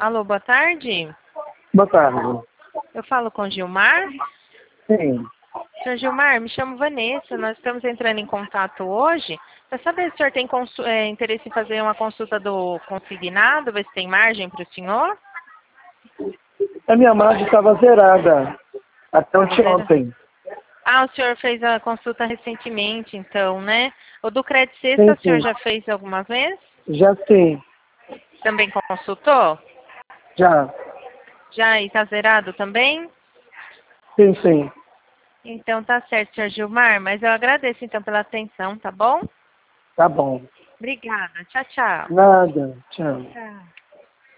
Alô, boa tarde. Boa tarde. Eu falo com Gilmar. Sim. Senhor Gilmar, me chamo Vanessa. Nós estamos entrando em contato hoje para saber se o senhor tem interesse em fazer uma consulta do consignado, ver se tem margem para o senhor. A minha margem estava zerada até ontem. Ah, o senhor fez a consulta recentemente, então, né? O do Crédito Sim, Sexta, o senhor sim. já fez alguma vez? Já sim. Também consultou? Já. Já e está zerado também? Sim, sim. Então tá certo, senhor Gilmar, mas eu agradeço então pela atenção, tá bom? Tá bom. Obrigada. Tchau, tchau. Nada. Tchau. Tchau.